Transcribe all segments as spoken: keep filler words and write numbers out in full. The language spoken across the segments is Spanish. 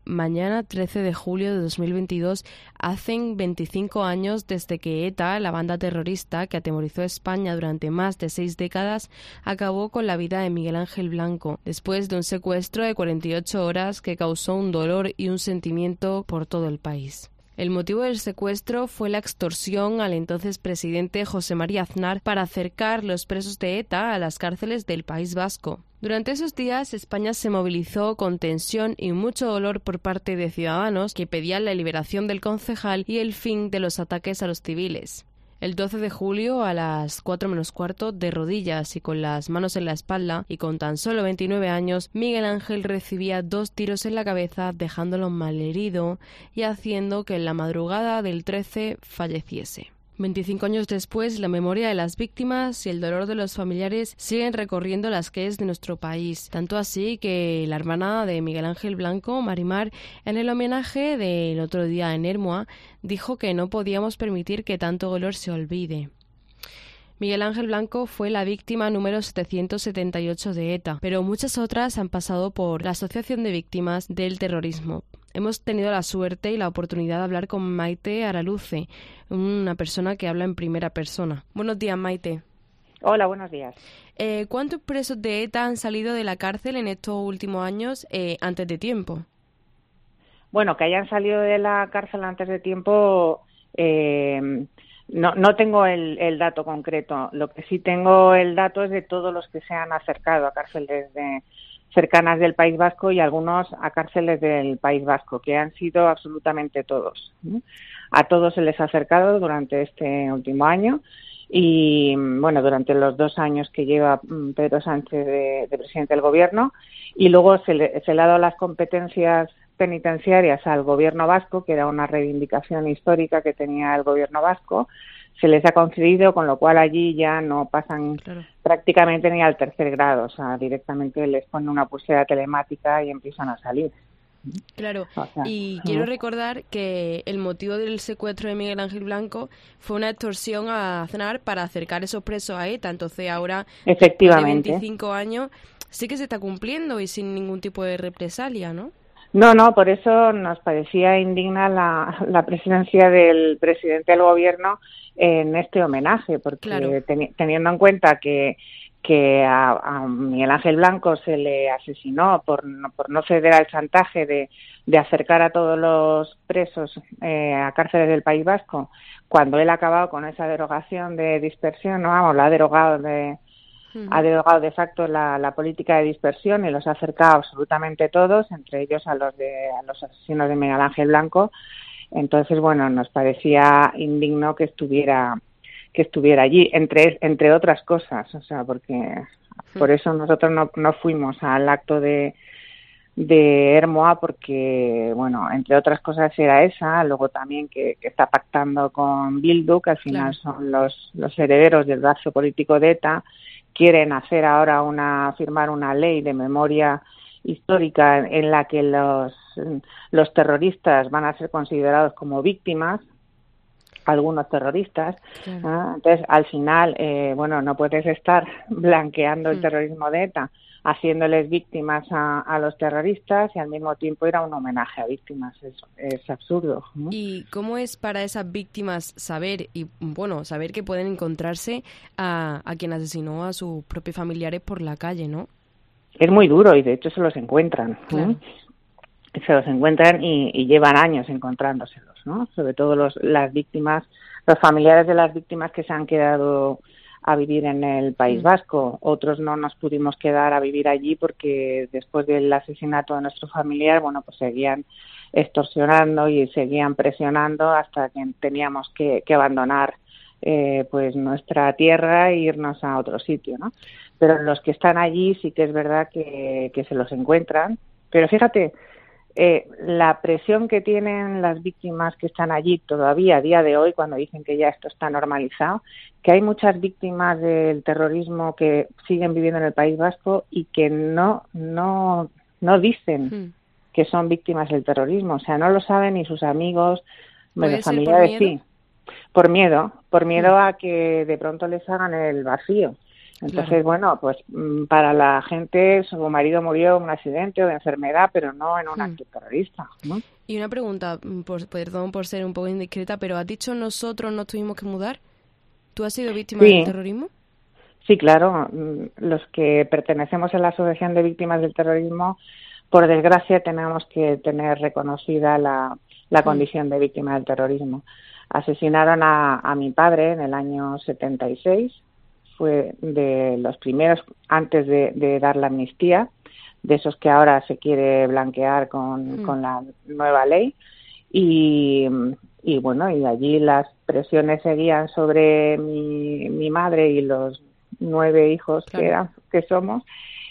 Mañana, trece de julio de dos mil veintidós, hacen veinticinco años desde que ETA, la banda terrorista que atemorizó a España durante más de seis décadas, acabó con la vida de Miguel Ángel Blanco, después de un secuestro de cuarenta y ocho horas que causó un dolor y un sentimiento por todo el país. El motivo del secuestro fue la extorsión al entonces presidente José María Aznar para acercar los presos de ETA a las cárceles del País Vasco. Durante esos días, España se movilizó con tensión y mucho dolor por parte de ciudadanos que pedían la liberación del concejal y el fin de los ataques a los civiles. El doce de julio, a las cuatro menos cuarto, de rodillas y con las manos en la espalda, y con tan solo veintinueve años, Miguel Ángel recibía dos tiros en la cabeza, dejándolo malherido y haciendo que en la madrugada del trece falleciese. veinticinco años después, la memoria de las víctimas y el dolor de los familiares siguen recorriendo las calles de nuestro país. Tanto así que la hermana de Miguel Ángel Blanco, Marimar, en el homenaje del otro día en Ermua, dijo que no podíamos permitir que tanto dolor se olvide. Miguel Ángel Blanco fue la víctima número setecientos setenta y ocho de ETA, pero muchas otras han pasado por la Asociación de Víctimas del Terrorismo. Hemos tenido la suerte y la oportunidad de hablar con Maite Araluce, una persona que habla en primera persona. Buenos días, Maite. Hola, buenos días. Eh, ¿Cuántos presos de ETA han salido de la cárcel en estos últimos años eh, antes de tiempo? Bueno, que hayan salido de la cárcel antes de tiempo, eh, no, no tengo el, el dato concreto. Lo que sí tengo el dato es de todos los que se han acercado a cárceles de cercanas del País Vasco y algunos a cárceles del País Vasco, que han sido absolutamente todos. A todos se les ha acercado durante este último año y, bueno, durante los dos años que lleva Pedro Sánchez de, de presidente del Gobierno, y luego se le, se le ha dado las competencias penitenciarias al Gobierno vasco, que era una reivindicación histórica que tenía el Gobierno vasco. Se les ha concedido, con lo cual allí ya no pasan claro. prácticamente ni al tercer grado, o sea, directamente les ponen una pulsera telemática y empiezan a salir. Claro, o sea, y uh-huh. quiero recordar que el motivo del secuestro de Miguel Ángel Blanco fue una extorsión a Aznar para acercar esos presos a ETA, entonces ahora, efectivamente, de veinticinco años, sí que se está cumpliendo y sin ningún tipo de represalia, ¿no? No, no, por eso nos parecía indigna la, la presencia del presidente del Gobierno en este homenaje, porque claro. teni- teniendo en cuenta que que a, a Miguel Ángel Blanco se le asesinó por no, por no ceder al chantaje de, de acercar a todos los presos eh, a cárceles del País Vasco, cuando él ha acabado con esa derogación de dispersión, no vamos, la ha derogado de uh-huh. ha derogado de facto la, la política de dispersión y los ha acercado absolutamente todos, entre ellos a los de a los asesinos de Miguel Ángel Blanco. Entonces, bueno, nos parecía indigno que estuviera que estuviera allí, entre entre otras cosas, o sea, porque por eso nosotros no, no fuimos al acto de de Ermua, porque, bueno, entre otras cosas era esa, luego también que, que está pactando con Bildu, que al final claro. son los los herederos del brazo político de ETA, quieren hacer ahora una firmar una ley de memoria histórica en la que los los terroristas van a ser considerados como víctimas, algunos terroristas, claro. ¿eh? Entonces al final, eh, bueno, no puedes estar blanqueando el mm. terrorismo de ETA, haciéndoles víctimas a, a los terroristas y al mismo tiempo ir a un homenaje a víctimas, es, es absurdo, ¿no? ¿Y cómo es para esas víctimas saber y bueno saber que pueden encontrarse a, a quien asesinó a sus propios familiares por la calle, ¿no? Es muy duro y de hecho se los encuentran, claro. ¿eh? Se los encuentran y, y llevan años encontrándoselos, ¿no? Sobre todo los, las víctimas, los familiares de las víctimas que se han quedado a vivir en el País Vasco. Otros no nos pudimos quedar a vivir allí porque después del asesinato de nuestro familiar, bueno, pues seguían extorsionando y seguían presionando hasta que teníamos que, que abandonar eh, pues nuestra tierra e irnos a otro sitio, ¿no? Pero los que están allí sí que es verdad que, que se los encuentran. Pero fíjate, Eh, la presión que tienen las víctimas que están allí todavía a día de hoy, cuando dicen que ya esto está normalizado, que hay muchas víctimas del terrorismo que siguen viviendo en el País Vasco y que no no no dicen mm. que son víctimas del terrorismo, o sea, no lo saben ni sus amigos, bueno, familiares sí, por miedo, por miedo mm. a que de pronto les hagan el vacío. Entonces, claro. bueno, pues para la gente su marido murió en un accidente o de enfermedad, pero no en un Hmm. acto terrorista, ¿no? Y una pregunta, por, perdón por ser un poco indiscreta, pero ¿has dicho nosotros nos tuvimos que mudar? ¿Tú has sido víctima del Sí, terrorismo? sí, claro. Los que pertenecemos a la Asociación de Víctimas del Terrorismo, por desgracia, tenemos que tener reconocida la, la condición de víctima del terrorismo. Asesinaron a, a mi padre en el año setenta y seis, fue de los primeros antes de, de dar la amnistía, de esos que ahora se quiere blanquear con, Hmm. con la nueva ley. Y, y bueno, y allí las presiones seguían sobre mi, mi madre y los nueve hijos Claro. que, eran, que somos,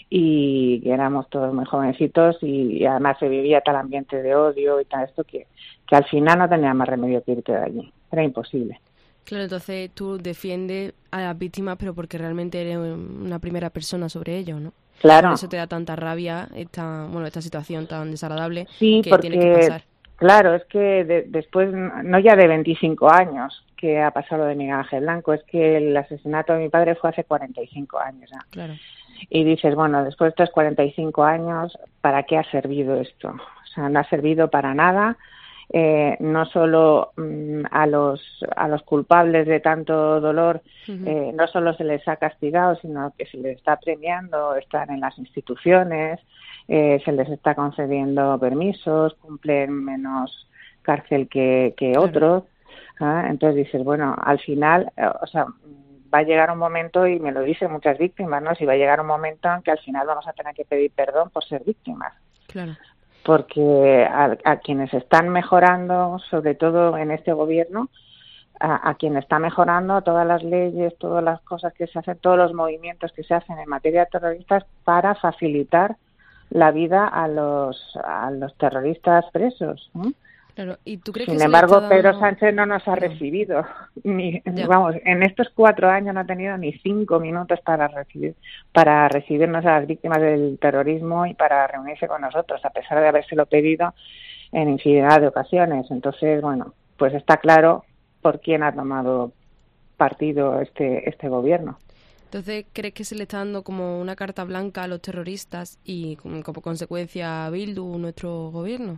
y éramos todos muy jovencitos, y, y además se vivía tal ambiente de odio y tal esto que, que al final no tenía más remedio que irte de allí, era imposible. Claro, entonces tú defiendes a las víctimas, pero porque realmente eres una primera persona sobre ellos, ¿no? Claro. Por eso te da tanta rabia esta, bueno, esta situación tan desagradable sí, que porque, tiene que pasar. Claro, es que de, después, no ya de veinticinco años que ha pasado lo de Miguel Ángel Blanco, es que el asesinato de mi padre fue hace cuarenta y cinco años ya. Claro. Y dices, bueno, después de estos cuarenta y cinco años, ¿para qué ha servido esto? O sea, no ha servido para nada. Eh, no solo mmm, a los a los culpables de tanto dolor, uh-huh. eh, no solo se les ha castigado, sino que se les está premiando, están en las instituciones, eh, se les está concediendo permisos, cumplen menos cárcel que, que claro. otros. ¿eh? Entonces dices, bueno, al final, eh, o sea, va a llegar un momento, y me lo dicen muchas víctimas, ¿no? Si va a llegar un momento en que al final vamos a tener que pedir perdón por ser víctimas. Claro. Porque a, a quienes están mejorando, sobre todo en este gobierno, a, a quien está mejorando todas las leyes, todas las cosas que se hacen, todos los movimientos que se hacen en materia terroristas para facilitar la vida a los a los terroristas presos, ¿no? Claro. ¿Y tú crees Sin que embargo, se le está dando... Pedro Sánchez no nos ha Perdón. recibido. Ni, Ya. vamos, en estos cuatro años no ha tenido ni cinco minutos para recibir para recibirnos a las víctimas del terrorismo y para reunirse con nosotros, a pesar de habérselo pedido en infinidad de ocasiones. Entonces, bueno, pues está claro por quién ha tomado partido este este gobierno. Entonces, ¿crees que se le está dando como una carta blanca a los terroristas y como, como consecuencia a Bildu, nuestro gobierno?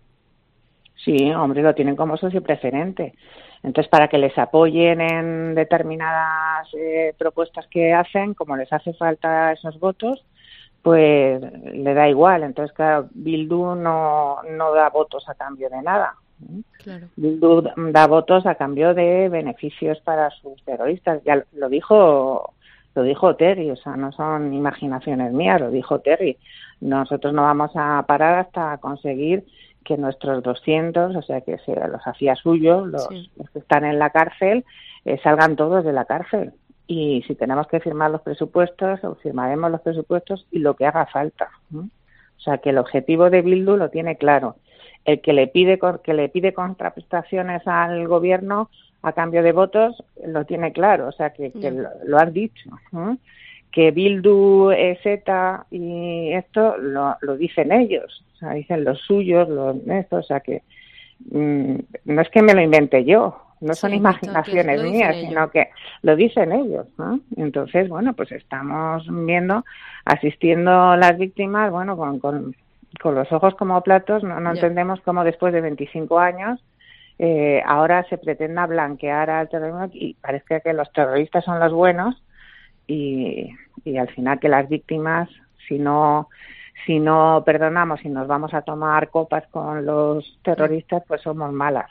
Sí, hombre, lo tienen como socio preferente. Entonces, para que les apoyen en determinadas eh, propuestas que hacen, como les hace falta esos votos, pues le da igual. Entonces, claro, Bildu no, no da votos a cambio de nada. Claro. Bildu da votos a cambio de beneficios para sus terroristas. Ya lo dijo, lo dijo Terry, o sea, no son imaginaciones mías, lo dijo Terry. Nosotros no vamos a parar hasta conseguir que nuestros doscientos, o sea, que se los hacía suyos, los, sí. los que están en la cárcel, eh, salgan todos de la cárcel. Y si tenemos que firmar los presupuestos, firmaremos los presupuestos y lo que haga falta, ¿no? O sea, que el objetivo de Bildu lo tiene claro. El que le pide que le pide contraprestaciones al gobierno a cambio de votos lo tiene claro, o sea, que, que lo, lo han dicho, ¿no? Que Bildu es ETA y esto lo, lo dicen ellos, o sea, dicen los suyos, los estos, o sea que mmm, no es que me lo invente yo, no son sí, imaginaciones que mías, sino ellos. Que lo dicen ellos, ¿no? Entonces, bueno, pues estamos viendo, asistiendo las víctimas, bueno, con, con, con los ojos como platos, no, no entendemos cómo después de veinticinco años eh, ahora se pretenda blanquear al terrorismo y parece que los terroristas son los buenos. Y, y al final que las víctimas, si no si no perdonamos y nos vamos a tomar copas con los terroristas, pues somos malas.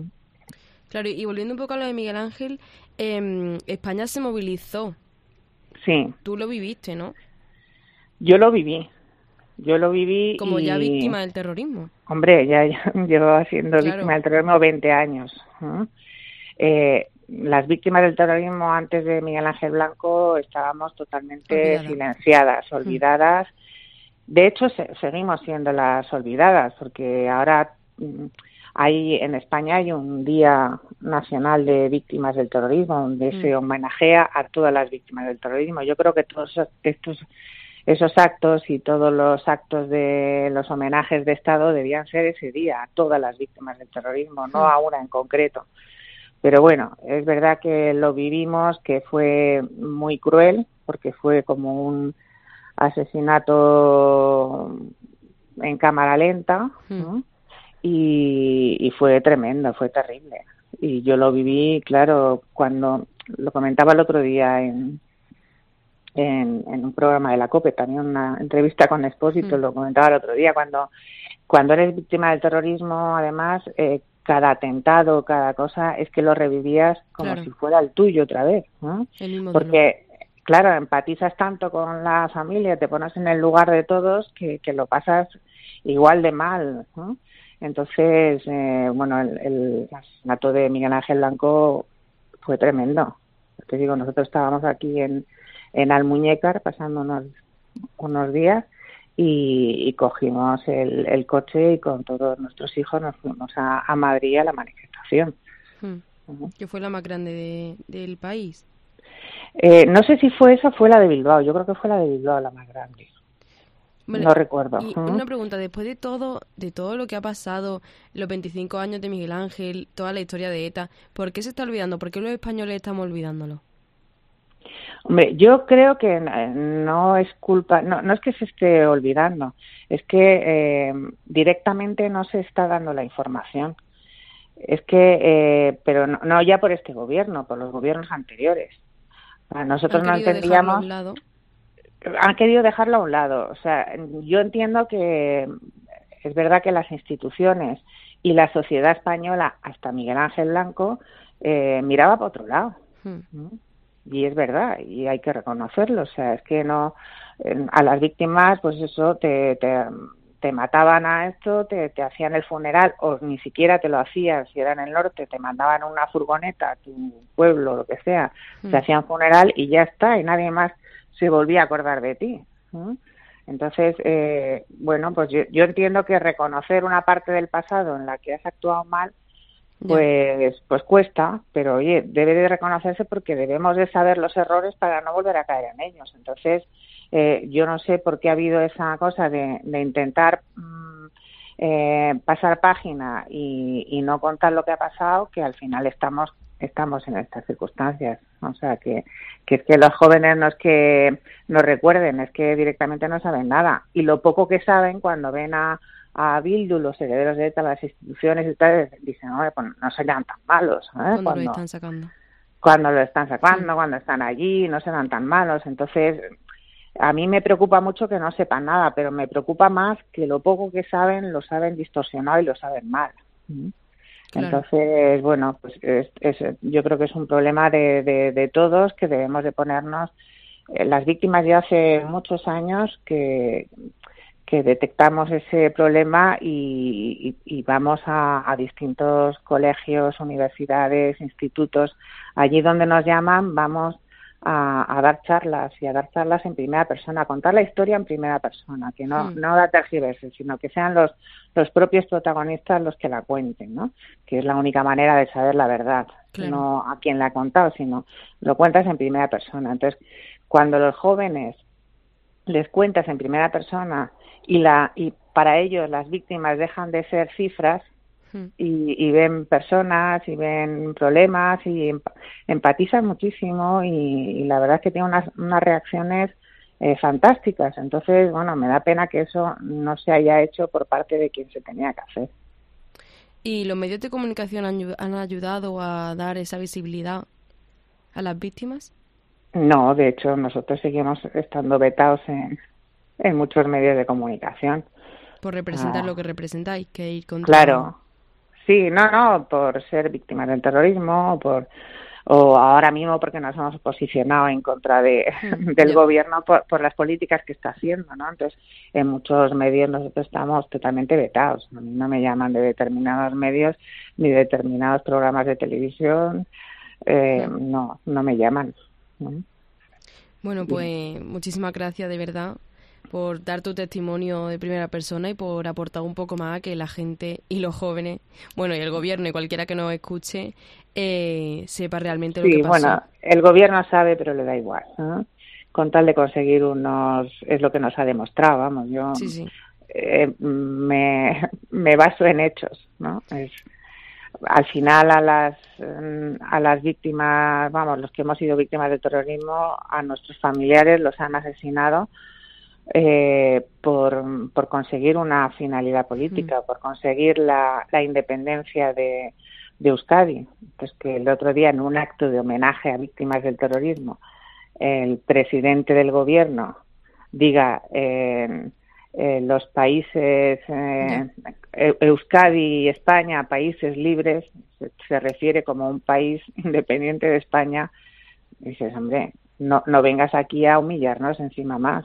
Claro, y volviendo un poco a lo de Miguel Ángel, eh, España se movilizó. Sí. Tú lo viviste, ¿no? Yo lo viví. Yo lo viví como y... ya víctima del terrorismo. Hombre, ya, ya llevo siendo claro. víctima del terrorismo veinte años. ¿eh? Eh, las víctimas del terrorismo antes de Miguel Ángel Blanco estábamos totalmente Olvidada. silenciadas, olvidadas. De hecho, se, seguimos siendo las olvidadas, porque ahora hay en España hay un Día Nacional de Víctimas del Terrorismo, donde mm. se homenajea a todas las víctimas del terrorismo. Yo creo que todos estos esos actos y todos los actos de los homenajes de Estado debían ser ese día a todas las víctimas del terrorismo, no a una en concreto. Pero bueno, es verdad que lo vivimos, que fue muy cruel, porque fue como un asesinato en cámara lenta, ¿no? Mm. y, y fue tremendo, fue terrible. Y yo lo viví, claro, cuando lo comentaba el otro día en, en, en un programa de la COPE, también una entrevista con Expósito, mm. lo comentaba el otro día, cuando, cuando eres víctima del terrorismo, además, eh, cada atentado, cada cosa, es que lo revivías como claro. si fuera el tuyo otra vez, ¿no? El mismo Porque, dolor. Claro, empatizas tanto con la familia, te pones en el lugar de todos que, que lo pasas igual de mal, ¿no? Entonces, eh, bueno, el, el asesinato de Miguel Ángel Blanco fue tremendo. Te digo, nosotros estábamos aquí en, en Almuñécar pasando unos, unos días y, y cogimos el, el coche y con todos nuestros hijos nos fuimos a, a Madrid a la manifestación. Hmm. Uh-huh. ¿Que fue la más grande de, del país? Eh, no sé si fue esa, fue la de Bilbao. Yo creo que fue la de Bilbao la más grande. Bueno, no recuerdo. Y ¿Mm? Una pregunta, después de todo, de todo lo que ha pasado, los veinticinco años de Miguel Ángel, toda la historia de ETA, ¿por qué se está olvidando? ¿Por qué los españoles estamos olvidándolo? Hombre, yo creo que no es culpa, no, no es que se esté olvidando, es que eh, directamente no se está dando la información. Es que, eh, pero no, no ya por este gobierno, por los gobiernos anteriores. Nosotros no entendíamos. A un lado? Han querido dejarlo a un lado. O sea, yo entiendo que es verdad que las instituciones y la sociedad española, hasta Miguel Ángel Blanco, eh, miraba para otro lado. Hmm. ¿no? Y es verdad, y hay que reconocerlo. O sea, es que no, eh, a las víctimas, pues eso, te, te, te mataban a esto, te, te hacían el funeral, o ni siquiera te lo hacían, si era en el norte, te mandaban una furgoneta a tu pueblo, lo que sea, hmm. te hacían funeral y ya está, y nadie más se volvía a acordar de ti. ¿no? Entonces, eh, bueno, pues yo, yo entiendo que reconocer una parte del pasado en la que has actuado mal, pues pues cuesta, pero oye, debe de reconocerse porque debemos de saber los errores para no volver a caer en ellos. Entonces, eh, yo no sé por qué ha habido esa cosa de, de intentar mmm, eh, pasar página y, y no contar lo que ha pasado, que al final estamos estamos en estas circunstancias. O sea, que, que es que los jóvenes no es que nos recuerden, es que directamente no saben nada. Y lo poco que saben, cuando ven a a Bildu, los herederos de ETA, las instituciones y tal, dicen, no, pues no serán tan malos. ¿eh? Cuando, cuando lo están sacando. Cuando lo están sacando, sí. cuando están allí, no serán tan malos. Entonces, a mí me preocupa mucho que no sepan nada, pero me preocupa más que lo poco que saben, lo saben distorsionado y lo saben mal. ¿Mm? Claro. Entonces, bueno, pues es, es, yo creo que es un problema de, de, de todos, que debemos de ponernos. Eh, las víctimas ya hace muchos años que... que detectamos ese problema y, y, y vamos a, a distintos colegios, universidades, institutos. Allí donde nos llaman vamos a, a dar charlas y a dar charlas en primera persona, a contar la historia en primera persona, que no, mm. no da tergiverse, sino que sean los, los propios protagonistas los que la cuenten, ¿no? Que es la única manera de saber la verdad, claro. No a quien la ha contado, sino lo cuentas en primera persona. Entonces, cuando los jóvenes les cuentas en primera persona y la y para ellos las víctimas dejan de ser cifras hmm. y, y ven personas y ven problemas y emp empatizan muchísimo y, y la verdad es que tienen unas, unas reacciones eh, fantásticas. Entonces, bueno, me da pena que eso no se haya hecho por parte de quien se tenía que hacer. ¿Y los medios de comunicación han, han ayudado a dar esa visibilidad a las víctimas? No, de hecho, nosotros seguimos estando vetados en en muchos medios de comunicación. Por representar ah, lo que representáis, que ir contra... Claro, sí, no, no, por ser víctimas del terrorismo, por o ahora mismo porque nos hemos posicionado en contra de mm, del yeah. gobierno por, por las políticas que está haciendo, ¿no? Entonces, en muchos medios nosotros estamos totalmente vetados. A mí no me llaman de determinados medios ni de determinados programas de televisión, eh, mm. no, no me llaman. ¿no? Bueno, pues sí. Muchísimas gracias, de verdad, por dar tu testimonio de primera persona y por aportar un poco más a que la gente y los jóvenes, bueno, y el gobierno y cualquiera que nos escuche, eh, sepa realmente sí, lo que pasó. Bueno, el gobierno sabe, pero le da igual, ¿no? Con tal de conseguir unos... es lo que nos ha demostrado, vamos, yo sí, sí. Eh, me, me baso en hechos, ¿no? Es, al final a las a las víctimas, vamos, los que hemos sido víctimas del terrorismo, a nuestros familiares los han asesinado eh, por, por conseguir una finalidad política, mm. por conseguir la, la independencia de, de Euskadi. Pues que el otro día, en un acto de homenaje a víctimas del terrorismo, el presidente del gobierno diga eh, eh, los países eh, Euskadi y España, países libres, se, se refiere como un país independiente de España. Y dices, hombre, no, no vengas aquí a humillarnos encima más.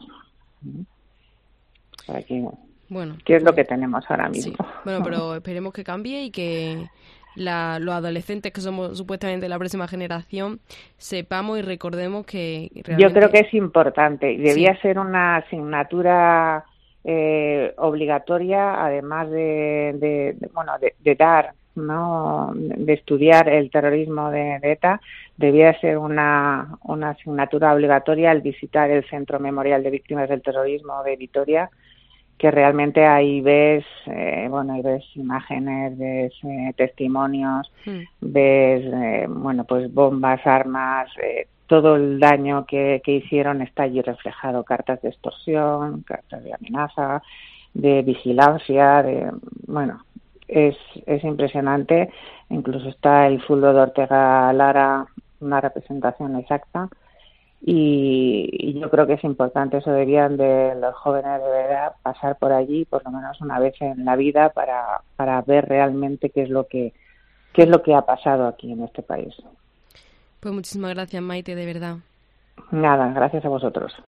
O sea, aquí, bueno, ¿qué es bueno, lo que tenemos ahora mismo? Sí. Bueno, pero esperemos que cambie y que la, los adolescentes, que somos supuestamente la próxima generación, sepamos y recordemos que realmente... Yo creo que es importante y debía sí. ser una asignatura eh, obligatoria, además de, de, de bueno de, de dar, ¿no? de estudiar el terrorismo de, de ETA, debía ser una, una asignatura obligatoria al visitar el Centro Memorial de Víctimas del Terrorismo de Vitoria, que realmente ahí ves, eh, bueno, ahí ves imágenes, ves eh, testimonios, mm. ves, eh, bueno, pues bombas, armas, eh, todo el daño que, que hicieron está allí reflejado, cartas de extorsión, cartas de amenaza, de vigilancia, de, bueno, es, es impresionante. Incluso está el feudo de Ortega Lara, una representación exacta. Y, y yo creo que es importante, eso deberían de los jóvenes de verdad pasar por allí por lo menos una vez en la vida para, para ver realmente qué es lo que qué es lo que ha pasado aquí en este país. Pues muchísimas gracias, Maite, de verdad. Nada, gracias a vosotros.